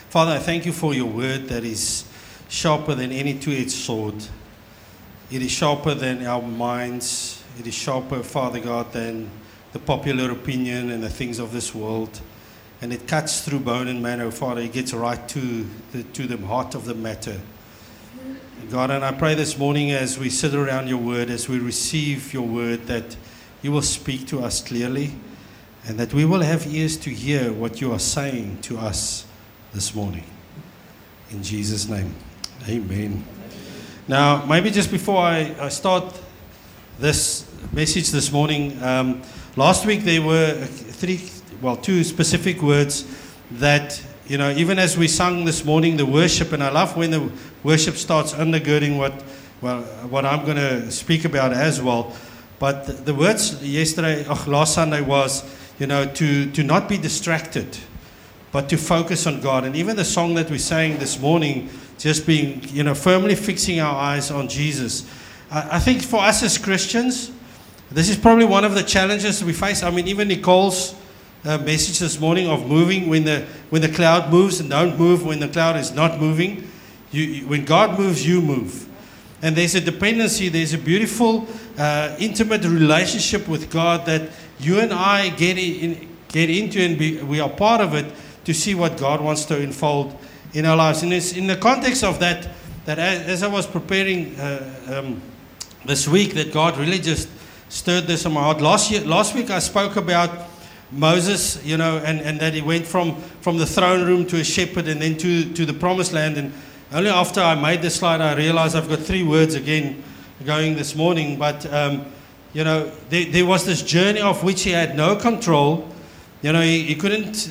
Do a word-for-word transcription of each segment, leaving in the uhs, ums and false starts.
Father, I thank you for your word that is sharper than any two-edged sword. It is sharper than our minds. It is sharper, Father God, than the popular opinion and the things of this world. And it cuts through bone and marrow, Father. It gets right to the, to the heart of the matter. God, and I pray this morning as we sit around your word, as we receive your word, that you will speak to us clearly and that we will have ears to hear what you are saying to us this morning. In Jesus' name, amen. Now, maybe just before I, I start this message this morning, um, last week there were three, well, two specific words that, you know, even as we sung this morning, the worship, and I love when the worship starts undergirding what, well, what I'm going to speak about as well. But the, the words yesterday, oh, last Sunday was, you know, to, to not be distracted, but to focus on God. And even the song that we sang this morning, just being, you know, firmly fixing our eyes on Jesus. I, I think for us as Christians, this is probably one of the challenges we face. I mean, even Nicole's uh, message this morning of moving, when the when the cloud moves, and don't move when the cloud is not moving. You, you, when God moves, you move. And there's a dependency, there's a beautiful, uh, intimate relationship with God that you and I get in, get into, and be, we are part of it to see what God wants to unfold in our lives. And it's in the context of that, that as, as I was preparing uh, um, this week, that God really just stirred this in my heart. Last year, last week I spoke about Moses, you know, and, and that he went from, from the throne room to a shepherd and then to, to the promised land. And only after I made the slide, I realized I've got three words again going this morning. But, um, you know, there, there was this journey of which he had no control. You know, he, he couldn't,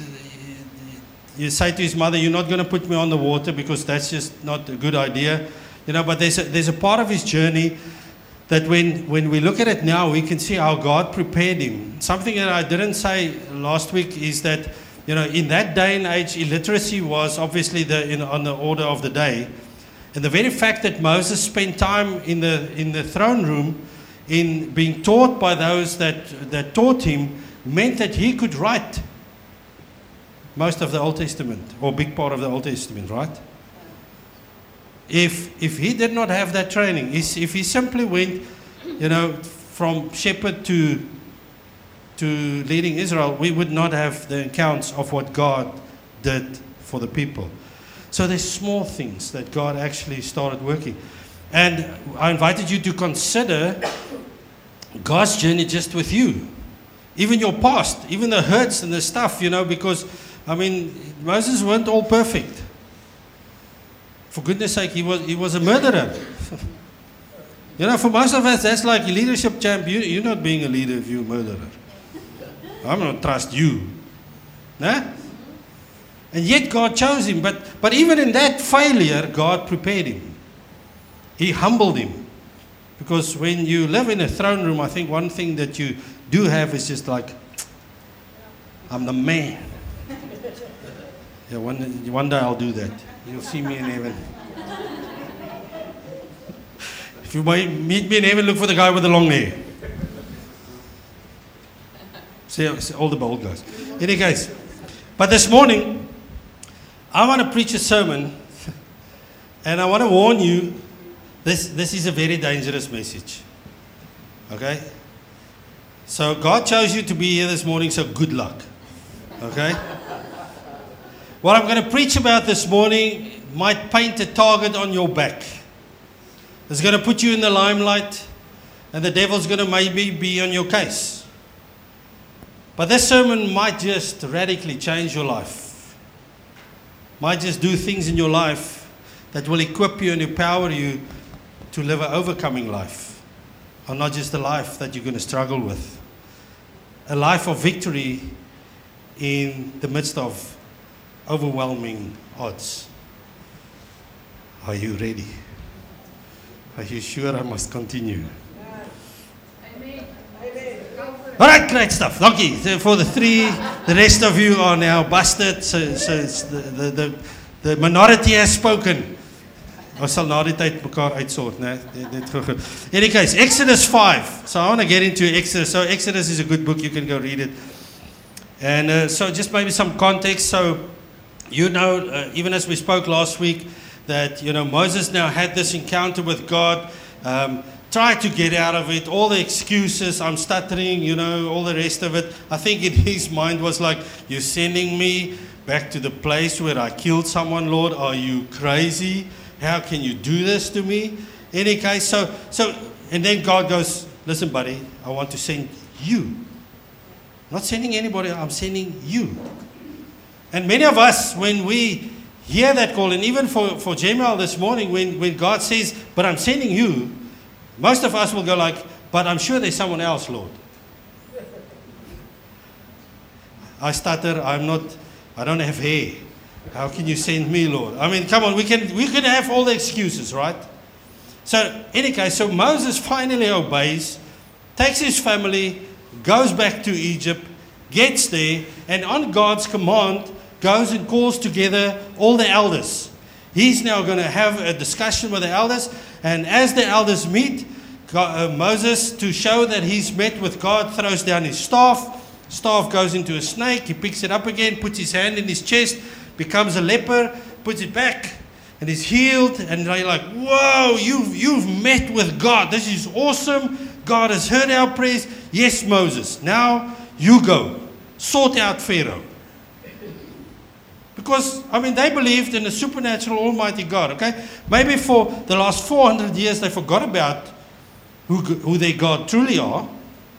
you say to his mother, you're not going to put me on the water because that's just not a good idea. You know, but there's a, there's a part of his journey that when, when we look at it now, we can see how God prepared him. Something that I didn't say last week is that, you know, in that day and age, illiteracy was obviously the, in, on the order of the day. And the very fact that Moses spent time in the, in the throne room in being taught by those that, that taught him meant that he could write most of the Old Testament, or a big part of the Old Testament, right? If if he did not have that training, if he simply went, you know, from shepherd to to leading Israel, we would not have the accounts of what God did for the people. So there's small things that God actually started working. And I invited you to consider God's journey just with you. Even your past, even the hurts and the stuff, you know, because, I mean, Moses weren't all perfect. For goodness sake, he was he was a murderer. You know, for most of us, that's like a leadership champ. You, you're not being a leader if you're a murderer. I'm not trust you. Nah? And yet God chose him. But, but even in that failure, God prepared him. He humbled him. Because when you live in a throne room, I think one thing that you do have is just like, I'm the man. Yeah, one, one day I'll do that. You'll see me in heaven. If you might meet me in heaven, look for the guy with the long hair. See, see all the bold guys. In any case, but this morning, I want to preach a sermon, and I want to warn you, this, this is a very dangerous message. Okay? So God chose you to be here this morning, so good luck. Okay? What I'm going to preach about this morning might paint a target on your back. It's going to put you in the limelight, and the devil's going to maybe be on your case. But this sermon might just radically change your life. Might just do things in your life that will equip you and empower you to live an overcoming life. Or not just a life that you're going to struggle with. A life of victory in the midst of overwhelming odds. Are you ready? Are you sure I must continue? Amen. All right, great stuff. Dankie. For the three, the rest of you are now busted. So, so it's the, the, the, the minority has spoken. Ons sal na die tyd mekaar uitsort, né? Net gou goed. In any case, Exodus five. So I want to get into Exodus. So Exodus is a good book. You can go read it. And uh, so just maybe some context. So You know, uh, even as we spoke last week, that, you know, Moses now had this encounter with God, um, tried to get out of it, all the excuses, I'm stuttering, you know, all the rest of it. I think in his mind was like, you're sending me back to the place where I killed someone, Lord. Are you crazy? How can you do this to me? Any case, so, so, and then God goes, listen, buddy, I want to send you. I'm not sending anybody, I'm sending you. And many of us, when we hear that call, and even for, for Jamal this morning, when, when God says, but I'm sending you, most of us will go like, but I'm sure there's someone else, Lord. I stutter, I'm not, I don't have hair. How can you send me, Lord? I mean, come on, we can, we can have all the excuses, right? So, any case, so Moses finally obeys, takes his family, goes back to Egypt, gets there, and on God's command, goes and calls together all the elders. He's now going to have a discussion with the elders, and as the elders meet, God, uh, Moses, to show that he's met with God, throws down his staff. Staff goes into a snake, he picks it up again, puts his hand in his chest, becomes a leper, puts it back, and is healed. And they're like, whoa, you've, you've met with God. This is awesome. God has heard our prayers. Yes, Moses, now you go. Sort out Pharaoh. Because, I mean, they believed in a supernatural almighty God, okay? Maybe for the last four hundred years they forgot about who, who their God truly are.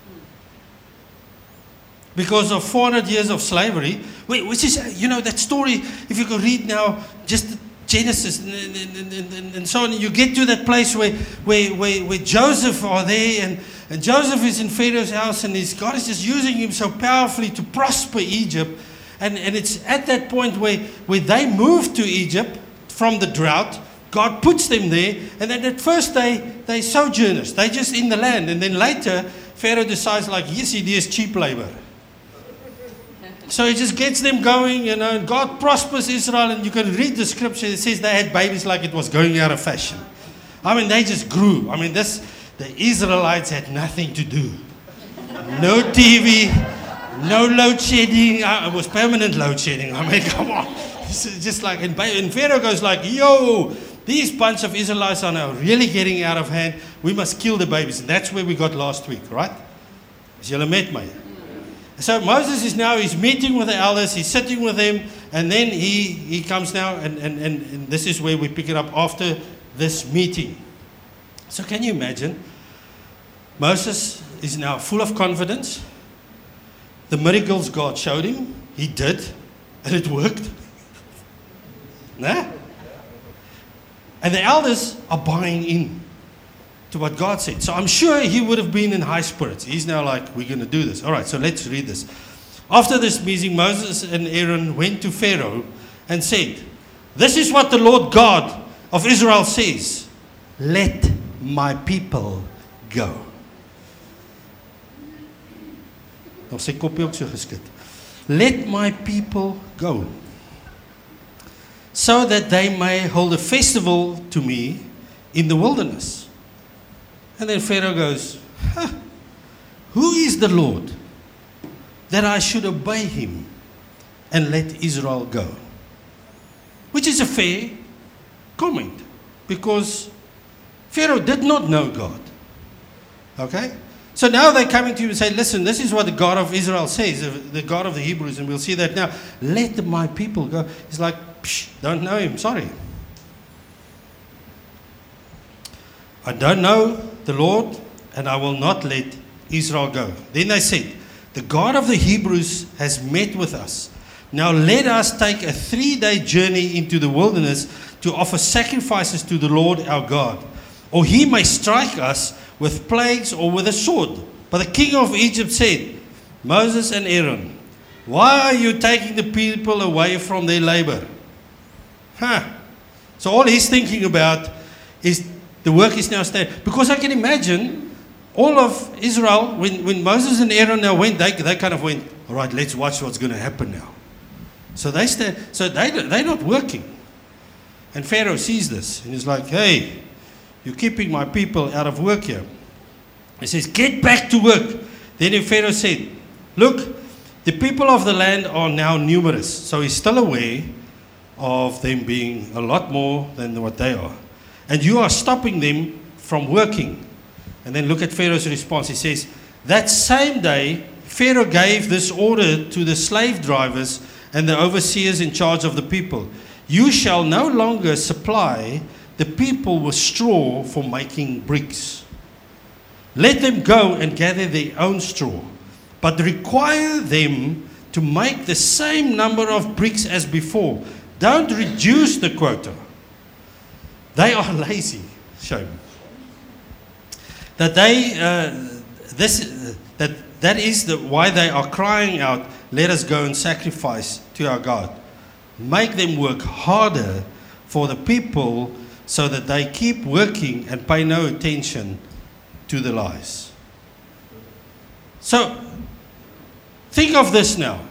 Because of four hundred years of slavery, which is, you know, that story, if you could read now, just Genesis and, and, and, and, and so on, you get to that place where, where, where, where Joseph are there, and, and Joseph is in Pharaoh's house, and his, God is just using him so powerfully to prosper Egypt. And, and it's at that point where, where they move to Egypt from the drought. God puts them there. And then at first they, they're sojourners. They're just in the land. And then later, Pharaoh decides like, yes, it is cheap labor. So he just gets them going, you know, and God prospers Israel. And you can read the scripture. It says they had babies like it was going out of fashion. I mean, they just grew. I mean, this the Israelites had nothing to do. No T V. No load shedding. Uh, it was permanent load shedding. I mean, come on. It's just like, and, and Pharaoh goes like, yo, these bunch of Israelites are now really getting out of hand. We must kill the babies. And that's where we got last week, right? As you met me. So Moses is now, he's meeting with the elders, he's sitting with them, and then he, he comes now, and, and, and, and this is where we pick it up after this meeting. So can you imagine? Moses is now full of confidence. The miracles God showed him, he did, and it worked. Nah? And the elders are buying in to what God said. So I'm sure he would have been in high spirits. He's now like, we're going to do this. All right, so let's read this. After this meeting, Moses and Aaron went to Pharaoh and said, this is what the Lord God of Israel says. Let my people go. Let my people go, so that they may hold a festival to me in the wilderness. And then Pharaoh goes, huh, who is the Lord that I should obey him and let Israel go? Which is a fair comment, because Pharaoh did not know God. Okay? So now they're coming to you and say, listen, this is what the God of Israel says, the God of the Hebrews, and we'll see that now. Let my people go. He's like, psh, don't know him, sorry. I don't know the Lord, and I will not let Israel go. Then they said, the God of the Hebrews has met with us. Now let us take a three-day journey into the wilderness to offer sacrifices to the Lord our God, or he may strike us with plagues or with a sword. But the king of Egypt said, Moses and Aaron, why are you taking the people away from their labor? Huh. So all he's thinking about is the work is now staying. Because I can imagine all of Israel, when, when Moses and Aaron now went, they, they kind of went, all right, let's watch what's going to happen now. So, they stand, so they, they're not working. And Pharaoh sees this and he's like, hey, you're keeping my people out of work here. He says, get back to work. Then Pharaoh said, look, the people of the land are now numerous. So he's still aware of them being a lot more than what they are. And you are stopping them from working. And then look at Pharaoh's response. He says, that same day, Pharaoh gave this order to the slave drivers and the overseers in charge of the people. You shall no longer supply the people with straw for making bricks. Let them go and gather their own straw, but require them to make the same number of bricks as before. Don't reduce the quota. They are lazy. Shame. That they, uh, this, uh, that that is the, why they are crying out, let us go and sacrifice to our God. Make them work harder for the people so that they keep working and pay no attention to the lies. So, think of this now.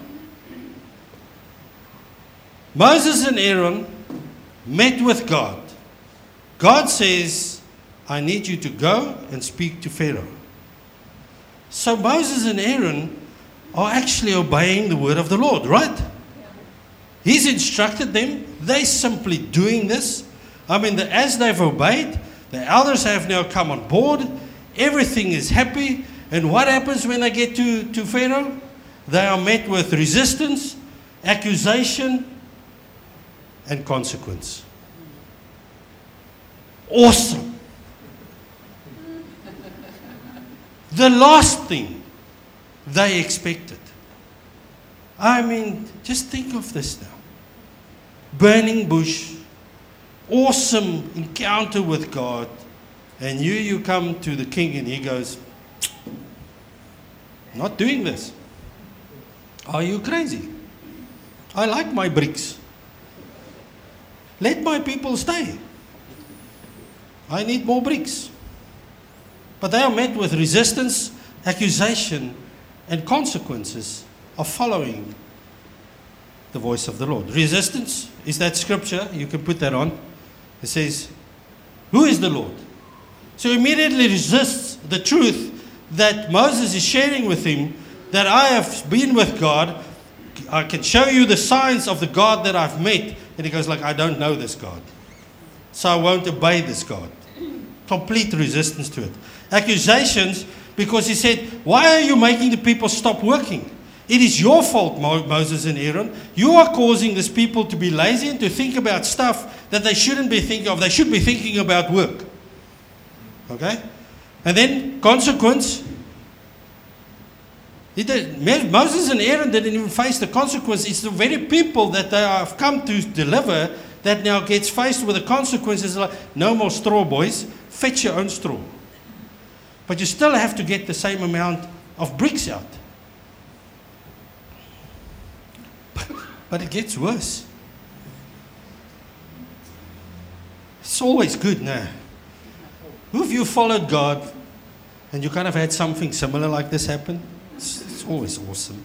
Moses and Aaron met with God. God says, I need you to go and speak to Pharaoh. So Moses and Aaron are actually obeying the word of the Lord, right? He's instructed them. They're simply doing this. I mean, the, as they've obeyed, the elders have now come on board. Everything is happy. And what happens when they get to, to Pharaoh? They are met with resistance, accusation, and consequence. Awesome. The last thing they expected. I mean, just think of this now. Burning bush, awesome encounter with God, and you, you come to the king and he goes, not doing this. Are you crazy? I like my bricks. Let my people stay. I need more bricks. But they are met with resistance, accusation, and consequences of following the voice of the Lord. Resistance is that scripture. You can put that on. It says, who is the Lord? So immediately resists the truth that Moses is sharing with him, that I have been with God. I can show you the signs of the God that I've met. And he goes like, I don't know this God. So I won't obey this God. Complete resistance to it. Accusations, because he said, why are you making the people stop working? It is your fault, Mo- Moses and Aaron. You are causing these people to be lazy and to think about stuff that they shouldn't be thinking of. They should be thinking about work. Okay? And then, consequence. He did, Moses and Aaron didn't even face the consequence. It's the very people that they have come to deliver that now gets faced with the consequences. Like, no more straw, boys. Fetch your own straw. But you still have to get the same amount of bricks out. But it gets worse. It's always good now. Who of you followed God and you kind of had something similar like this happen? It's, it's always awesome.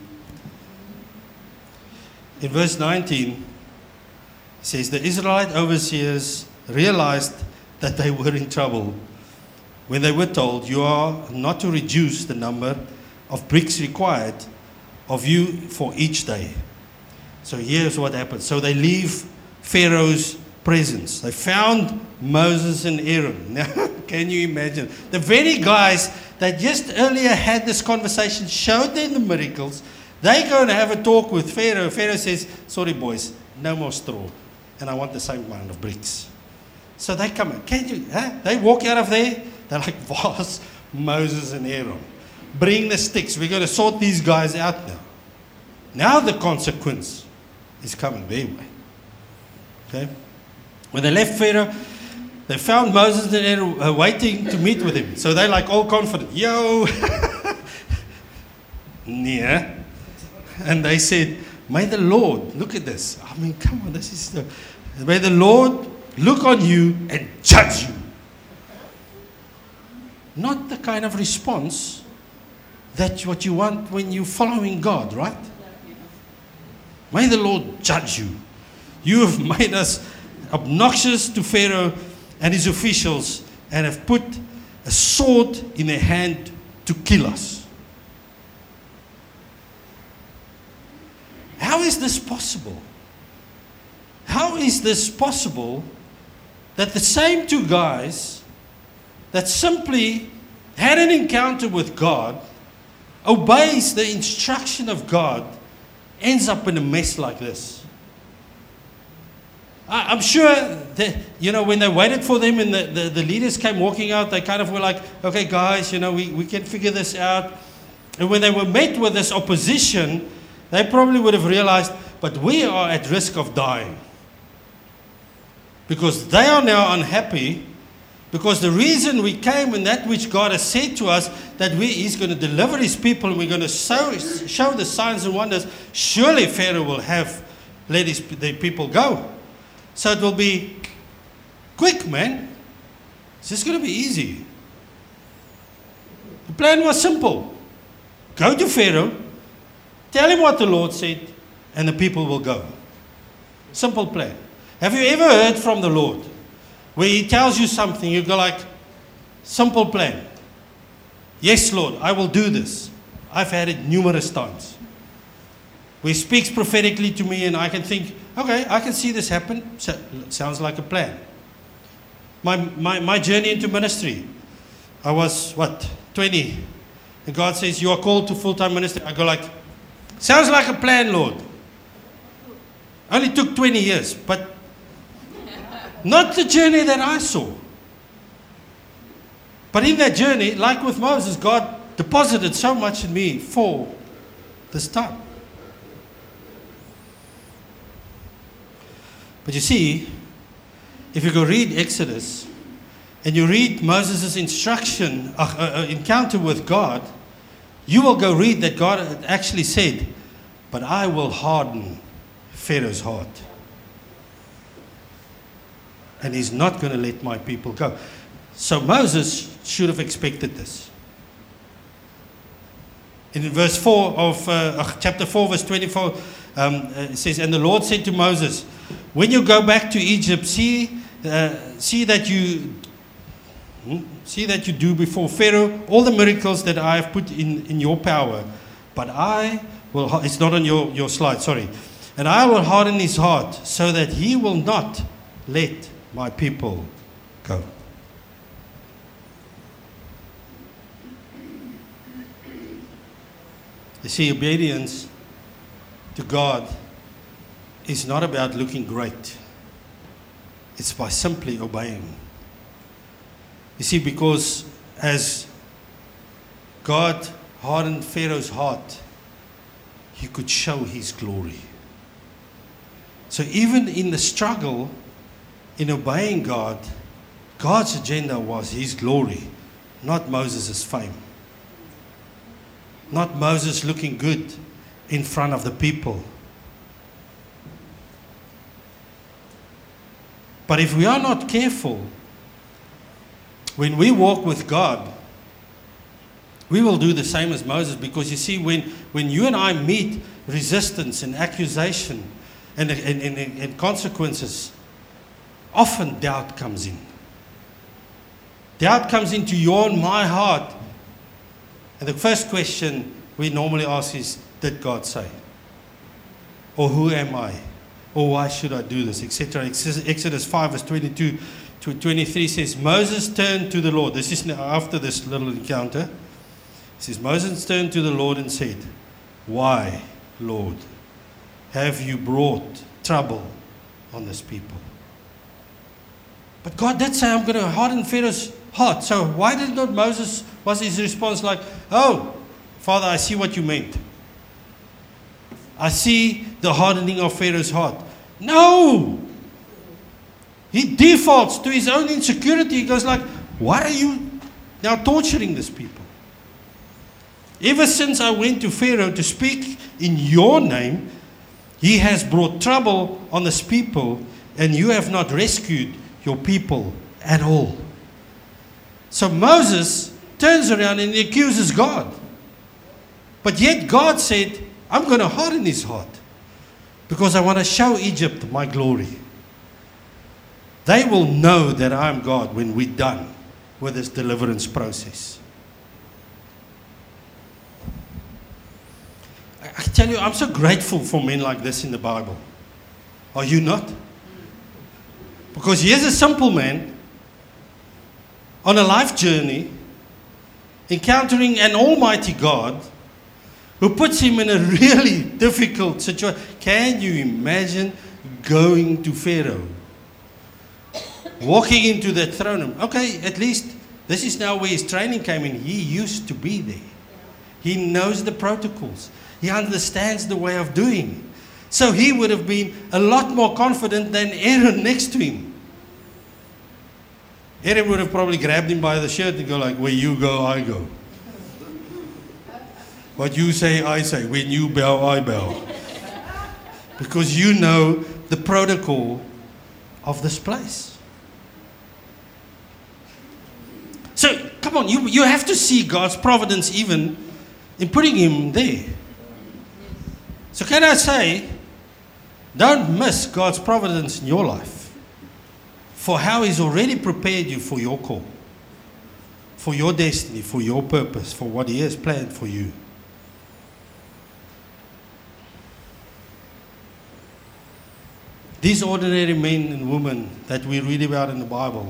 In verse nineteen, it says, the Israelite overseers realized that they were in trouble when they were told, you are not to reduce the number of bricks required of you for each day. So here's what happened. So they leave Pharaoh's presence. They found Moses and Aaron. Now, can you imagine? The very guys that just earlier had this conversation, showed them the miracles. They go and have a talk with Pharaoh. Pharaoh says, sorry boys, no more straw. And I want the same amount of bricks. So they come in. Can you? Huh? They walk out of there. They're like, Voss, Moses and Aaron. Bring the sticks. We're going to sort these guys out now. Now the consequence is coming their way. Okay? When they left Pharaoh, they found Moses and Aaron uh, waiting to meet with him. So they're like all confident. Yo! Yeah. And they said, may the Lord, look at this. I mean, come on, this is the, may the Lord look on you and judge you. Not the kind of response that's what you want when you're following God, right? May the Lord judge you. You have made us obnoxious to Pharaoh and his officials and have put a sword in their hand to kill us. How is this possible? How how is this possible that the same two guys that simply had an encounter with God, obeys the instruction of God, ends up in a mess like this? I, I'm sure that, you know, when they waited for them and the, the, the leaders came walking out, they kind of were like, okay, guys, you know, we, we can figure this out. And when they were met with this opposition, they probably would have realized, but we are at risk of dying. Because they are now unhappy, because the reason we came and that which God has said to us, that we, He's going to deliver His people and we're going to show, show the signs and wonders, surely Pharaoh will have let his, the people go. So it will be quick, man. It's just going to be easy. The plan was simple. Go to Pharaoh, tell him what the Lord said, and the people will go. Simple plan. Have you ever heard from the Lord where He tells you something, you go like, simple plan. Yes, Lord, I will do this. I've had it numerous times. Where He speaks prophetically to me and I can think, okay, I can see this happen. So, sounds like a plan. My, my, my journey into ministry, I was, what, twenty. And God says, you are called to full-time ministry. I go like, sounds like a plan, Lord. Only took twenty years, but not the journey that I saw. But in that journey, like with Moses, God deposited so much in me for this time. But you see, if you go read Exodus, and you read Moses' instruction, uh, uh, encounter with God, you will go read that God actually said, but I will harden Pharaoh's heart. And he's not going to let my people go. So Moses should have expected this. In verse four of uh, chapter four, verse twenty-four, um, it says, and the Lord said to Moses, when you go back to Egypt, see, uh, see that you see that you do before Pharaoh all the miracles that I have put in, in your power. But I will, it's not on your, your slide, sorry. And I will harden his heart so that he will not let my people go. You see, obedience to God is not about looking great. It's by simply obeying. You see, because as God hardened Pharaoh's heart, He could show His glory. So even in the struggle, in obeying God, God's agenda was His glory, not Moses' fame. Not Moses looking good in front of the people. But if we are not careful, when we walk with God, we will do the same as Moses. Because you see, when, when you and I meet resistance and accusation and, and, and, and consequences, often doubt comes in. Doubt comes into your and my heart. And the first question we normally ask is, did God say? Or who am I? Or why should I do this? Etc. Exodus five verse twenty-two to twenty-three says, Moses turned to the Lord. This is after this little encounter. It says, Moses turned to the Lord and said, why, Lord, have you brought trouble on this people? But God did say, I'm going to harden Pharaoh's heart. So why did not Moses, was his response like, oh, Father, I see what you meant. I see the hardening of Pharaoh's heart. No! He defaults to his own insecurity. He goes like, why are you now torturing these people? Ever since I went to Pharaoh to speak in your name, he has brought trouble on this people, and you have not rescued your people at all. So Moses turns around and he accuses God. But yet God said, I'm going to harden his heart because I want to show Egypt my glory. They will know that I am God when we're done with this deliverance process. I tell you, I'm so grateful for men like this in the Bible. Are you not? Because here's a simple man on a life journey, encountering an almighty God who puts him in a really difficult situation. Can you imagine going to Pharaoh? Walking into that throne room. Okay, at least this is now where his training came in. He used to be there. He knows the protocols. He understands the way of doing. So he would have been a lot more confident than Aaron next to him. Aaron would have probably grabbed him by the shirt and go like, where you go, I go. What you say, I say. When you bow, I bow. Because you know the protocol of this place. So, come on, you, you have to see God's providence even in putting him there. So can I say, don't miss God's providence in your life for how he's already prepared you for your call, for your destiny, for your purpose, for what he has planned for you. These ordinary men and women that we read about in the Bible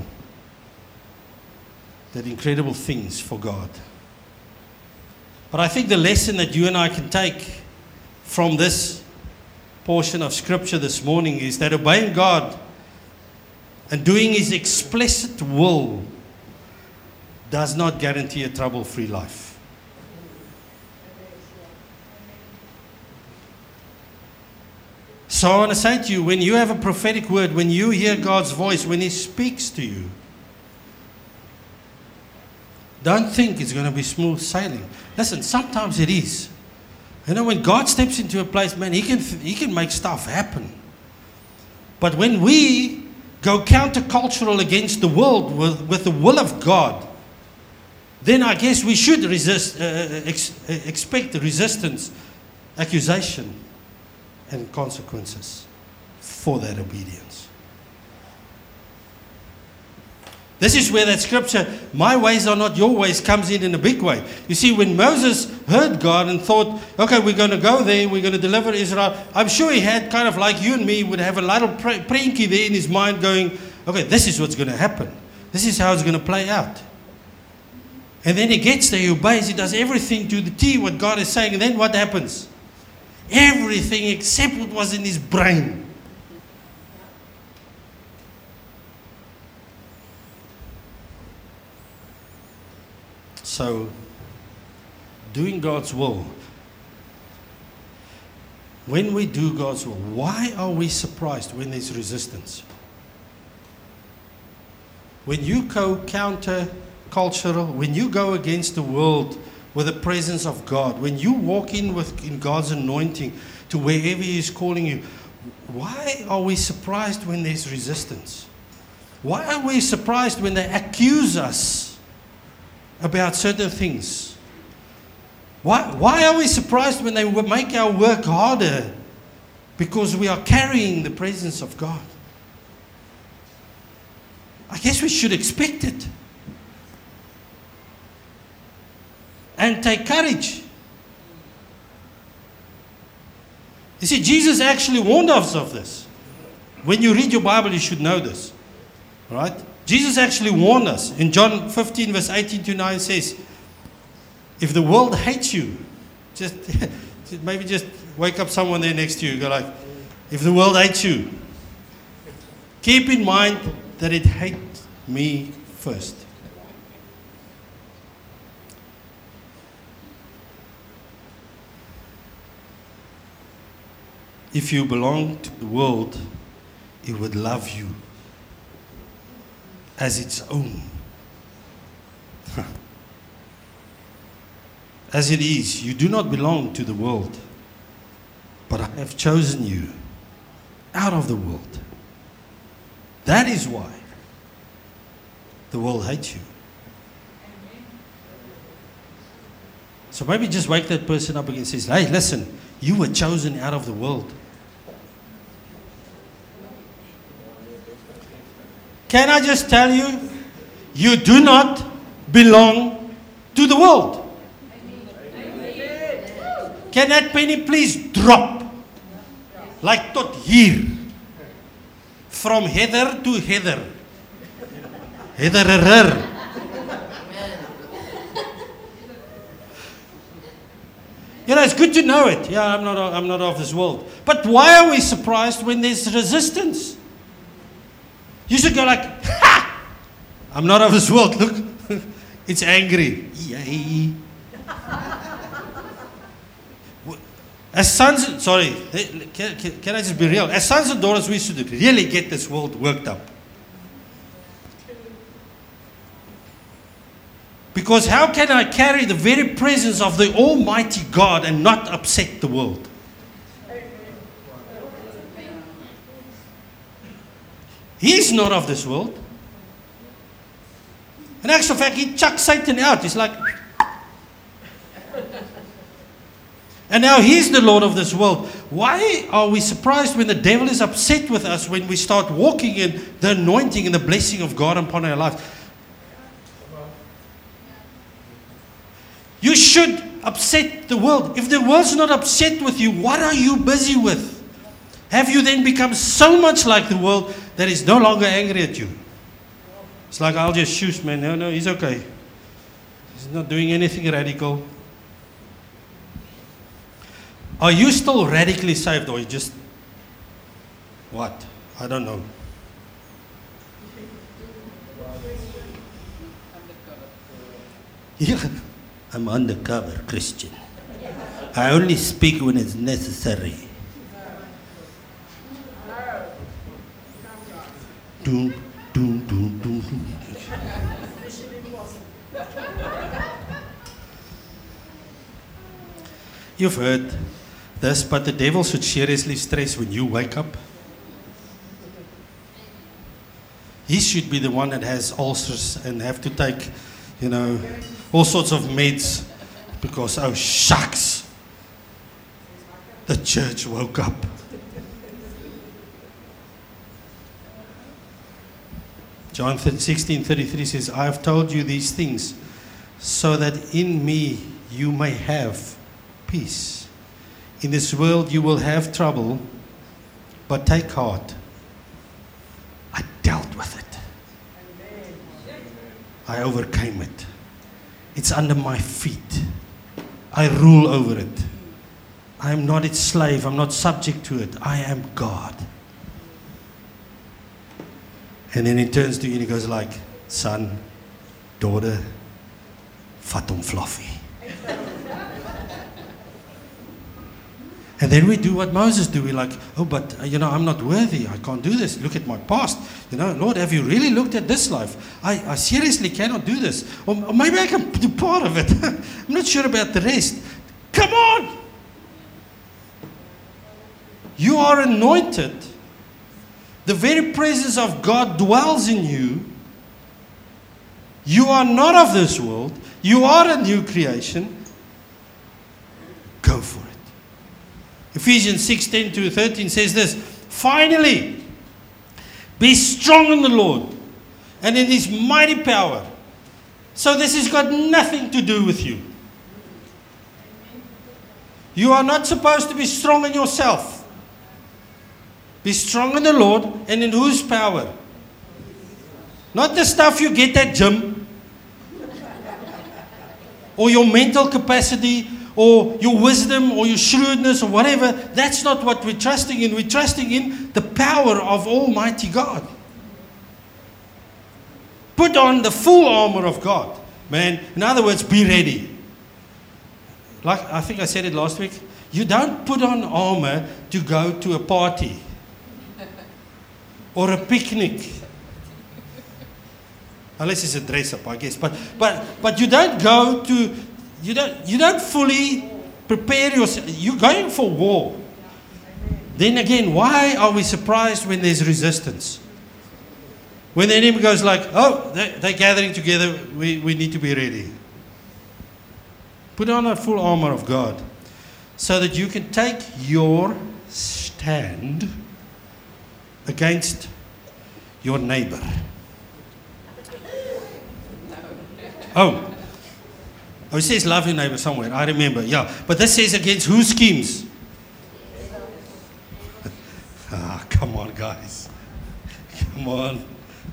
did incredible things for God. But I think the lesson that you and I can take from this portion of Scripture this morning is that obeying God and doing his explicit will does not guarantee a trouble-free life. So I want to say to you, when you have a prophetic word, when you hear God's voice, when he speaks to you, don't think it's going to be smooth sailing. Listen, sometimes it is. You know, when God steps into a place, man, he can, he can make stuff happen. But when we go countercultural against the world with, with the will of God, then I guess we should resist, uh, ex, uh, expect resistance, accusation, and consequences for that obedience. This is where that scripture, my ways are not your ways, comes in in a big way. You see, when Moses heard God and thought, okay, we're going to go there, we're going to deliver Israel, I'm sure he had kind of like you and me would have a little pranky there in his mind going, okay, this is what's going to happen. This is how it's going to play out. And then he gets there, he obeys, he does everything to the T what God is saying, and then what happens? Everything except what was in his brain. So, doing God's will. When we do God's will, why are we surprised when there's resistance? When you go counter-cultural, when you go against the world with the presence of God, when you walk in with in God's anointing to wherever he is calling you, why are we surprised when there's resistance? Why are we surprised when they accuse us about certain things? Why, why are we surprised when they make our work harder? Because we are carrying the presence of God. I guess we should expect it. And take courage. You see, Jesus actually warned us of this. When you read your Bible, you should know this. Right? Jesus actually warned us. In John fifteen, verse eighteen to nine says, if the world hates you, just maybe just wake up someone there next to you and go like, if the world hates you, keep in mind that it hates me first. If you belong to the world, it would love you as its own. As it is, you do not belong to the world, but I have chosen you out of the world. That is why the world hates you. So maybe just wake that person up again and says, hey, listen, you were chosen out of the world. Can I just tell you, you do not belong to the world. Can that penny please drop? Like tot hier. From heather to heather. Heatherer. You know, it's good to know it. Yeah, I'm not, I'm not of this world. But why are we surprised when there's resistance? You should go like, ha! I'm not of this world. Look, it's angry. Yay. As sons, sorry, can, can, can I just be real? As sons and daughters, we should really get this world worked up. Because how can I carry the very presence of the Almighty God and not upset the world? He's not of this world. In actual fact, he chucked Satan out. He's like... And now he's the Lord of this world. Why are we surprised when the devil is upset with us when we start walking in the anointing and the blessing of God upon our lives? You should upset the world. If the world's not upset with you, what are you busy with? Have you then become so much like the world that is no longer angry at you? It's like, I'll just shoot, man. No, no, he's okay. He's not doing anything radical. Are you still radically saved, or you just, what? I don't know. Yeah. I'm undercover Christian. I only speak when it's necessary. Doom, doom, doom, doom, doom. You've heard this, but the devil should seriously stress when you wake up. He should be the one that has ulcers and have to take, you know, all sorts of meds because, oh shucks, the church woke up. John sixteen thirty-three says, I have told you these things so that in me you may have peace. In this world you will have trouble, but take heart. I dealt with it. I overcame it. It's under my feet. I rule over it. I am not its slave. I'm not subject to it. I am God. And then he turns to you and he goes like, son, daughter, vat hom fluffy. And then we do what Moses do. We're like, oh, but, uh, you know, I'm not worthy. I can't do this. Look at my past. You know, Lord, have you really looked at this life? I, I seriously cannot do this. Or, or maybe I can do part of it. I'm not sure about the rest. Come on. You are anointed. The very presence of God dwells in you. You are not of this world. You are a new creation. Go for it. Ephesians six ten to thirteen says this, finally, be strong in the Lord and in His mighty power. So this has got nothing to do with you. You are not supposed to be strong in yourself. Be strong in the Lord and in whose power? Not the stuff you get at gym or your mental capacity or your wisdom or your shrewdness or whatever. That's not what we're trusting in. We're trusting in the power of Almighty God. Put on the full armor of God. Man, in other words, be ready. Like I think I said it last week. You don't put on armor to go to a party or a picnic. Unless it's a dress up, I guess. But but but you don't go to You don't, you don't fully prepare yourself. You're going for war. Then again, why are we surprised when there's resistance? When the enemy goes like, oh, they're, they're gathering together, we, we need to be ready. Put on a full armor of God so that you can take your stand against your neighbor. Oh. Oh, it says love your neighbor somewhere. I remember, yeah. But this says against whose schemes? Ah, come on, guys. Come on.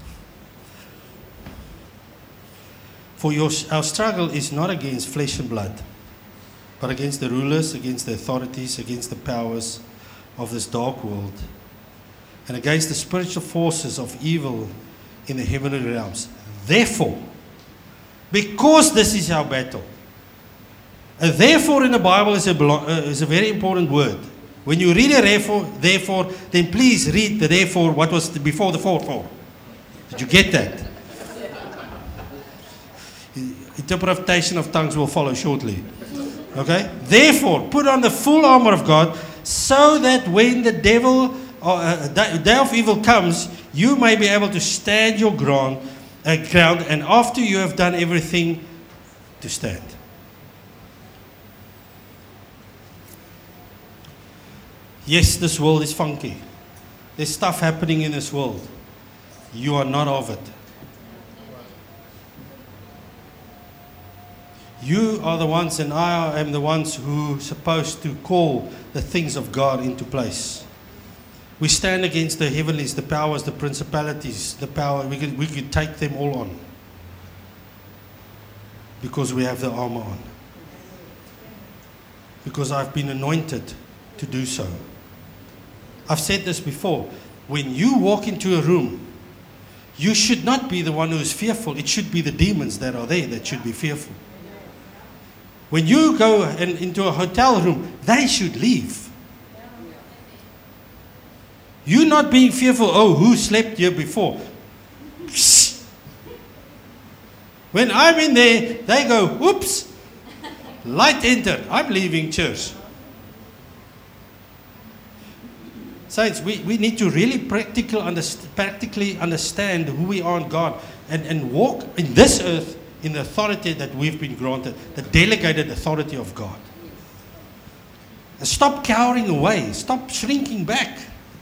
For your, our struggle is not against flesh and blood, but against the rulers, against the authorities, against the powers of this dark world, and against the spiritual forces of evil in the heavenly realms. Therefore, because this is our battle, a therefore in the Bible is a, belo- uh, is a very important word. When you read a therefore, therefore, then please read the therefore, what was the, before the for, for. Did you get that? Interpretation of tongues will follow shortly. Okay? Therefore, put on the full armor of God, so that when the devil, or uh, day of evil comes, you may be able to stand your ground, uh, ground, and after you have done everything, to stand. Yes, this world is funky. There's stuff happening in this world. You are not of it. You are the ones, and I am the ones who are supposed to call the things of God into place. We stand against the heavenlies, the powers, the principalities, the power. We could, we could take them all on because we have the armor on. Because I've been anointed to do so. I've said this before. When you walk into a room, you should not be the one who is fearful. It should be the demons that are there that should be fearful. When you go in, into a hotel room, they should leave. You not being fearful, oh, who slept here before? When I'm in there, they go, whoops, light entered. I'm leaving church. Saints, we, we need to really practical underst- practically understand who we are in God and, and walk in this earth in the authority that we've been granted, the delegated authority of God. And stop cowering away. Stop shrinking back.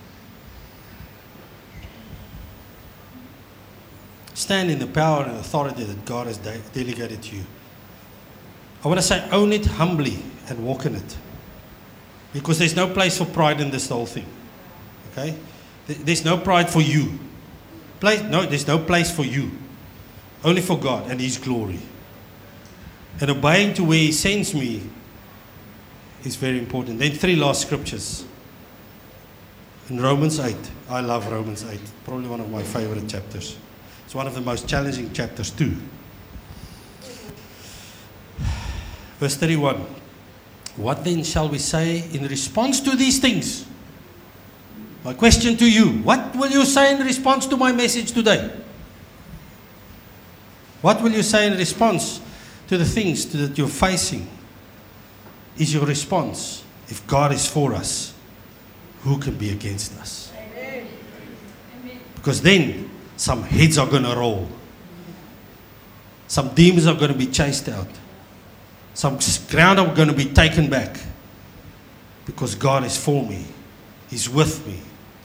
Stand in the power and authority that God has de- delegated to you. I want to say, own it humbly and walk in it. Because there's no place for pride in this whole thing. Okay? There's no pride for you. Place, no, there's no place for you. Only for God and His glory. And obeying to where He sends me is very important. Then three last scriptures. In Romans eight. I love Romans eight. Probably one of my favorite chapters. It's one of the most challenging chapters too. Verse thirty-one. What then shall we say in response to these things? My question to you. What will you say in response to my message today? What will you say in response to the things that you're facing? Is your response, if God is for us, who can be against us? Amen. Because then some heads are going to roll. Some demons are going to be chased out. Some ground are going to be taken back. Because God is for me. He's with me.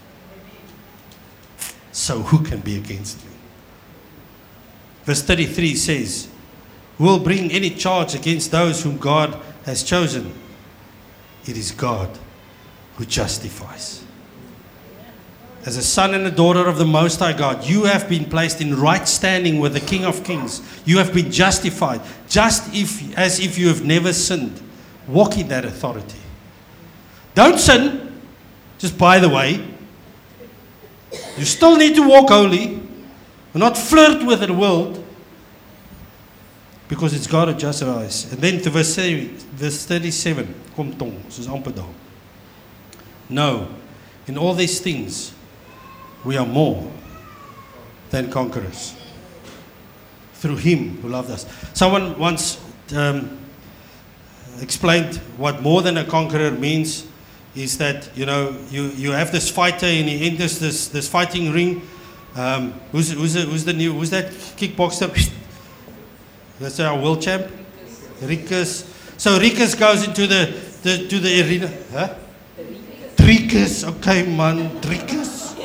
So who can be against me? Verse thirty-three says, who will bring any charge against those whom God has chosen? It is God who justifies. As a son and a daughter of the Most High God, you have been placed in right standing with the King of Kings. You have been justified, just if, as if you have never sinned. Walk in that authority. Don't sin, just by the way. You still need to walk holy. Not flirt with the world. Because it's God who justifies. And then to verse, verse thirty-seven. Kom tong, soos amper daar. No, in all these things, we are more than conquerors. Through Him who loved us. Someone once um, explained what more than a conqueror means. Is that, you know, you, you have this fighter and he enters this, this fighting ring. Um, who's, who's, the, who's the new, who's that kickboxer? That's our world champ? Rikus. So Rikus goes into the, the, to the arena. Huh? Rikus, okay man, Rikus.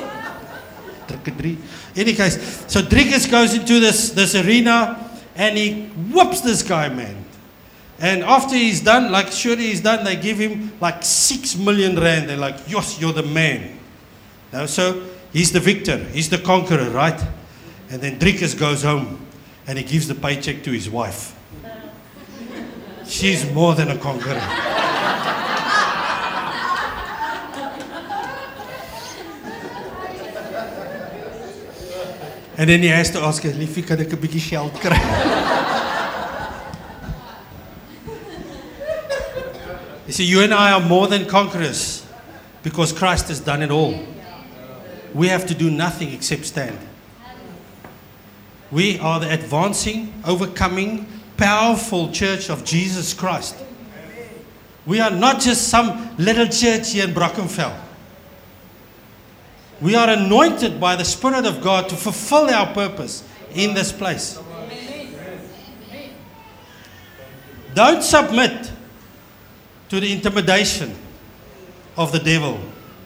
Any case, so Rikus goes into this, this arena and he whoops this guy, man. And after he's done, like surely he's done, they give him like six million rand. They're like, yes, you're the man. Now, so He's the victor. He's the conqueror, right? And then Driekus goes home and he gives the paycheck to his wife. She's more than a conqueror. And then he has to ask her, liefie, kan ek 'n bietjie geld kry? You see, you and I are more than conquerors because Christ has done it all. We have to do nothing except stand. We are the advancing, overcoming, powerful church of Jesus Christ. We are not just some little church here in Brackenfell. We are anointed by the Spirit of God to fulfill our purpose in this place. Don't submit to the intimidation of the devil.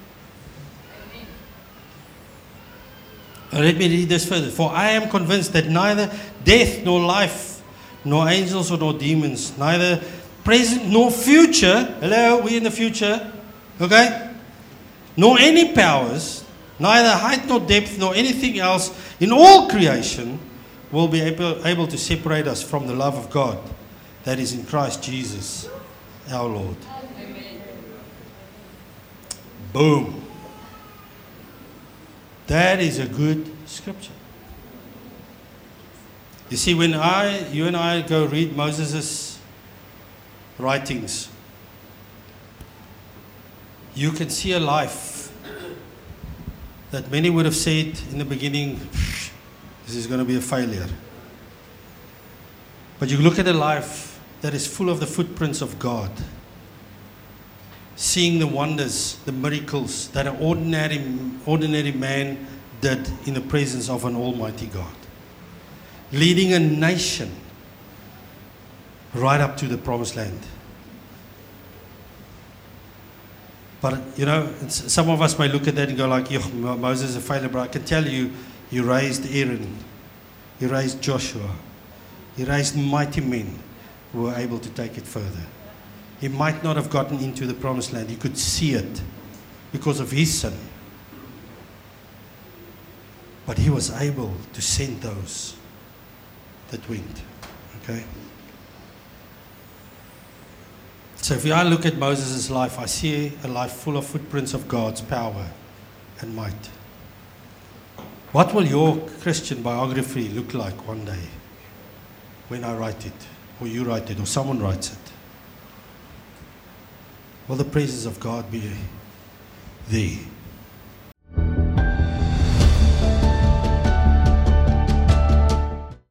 Let me read this further. For I am convinced that neither death nor life, nor angels or nor demons, neither present nor future, hello, we in the future, okay, nor any powers, neither height nor depth nor anything else in all creation will be able, able to separate us from the love of God that is in Christ Jesus our Lord. Amen. Boom. That is a good scripture. You see, when I, you and I go read Moses' writings, you can see a life that many would have said in the beginning, this is going to be a failure. But you look at a life that is full of the footprints of God, seeing the wonders, the miracles that an ordinary, ordinary man did in the presence of an almighty God. Leading a nation right up to the promised land. But, you know, some of us may look at that and go like, yo, Moses is a failure, but I can tell you, he raised Aaron, he raised Joshua, he raised mighty men who were able to take it further. He might not have gotten into the promised land. He could see it because of his sin. But he was able to send those that went. Okay? So if I look at Moses' life, I see a life full of footprints of God's power and might. What will your Christian biography look like one day when I write it, or you write it, or someone writes it? Will the presence of God be there?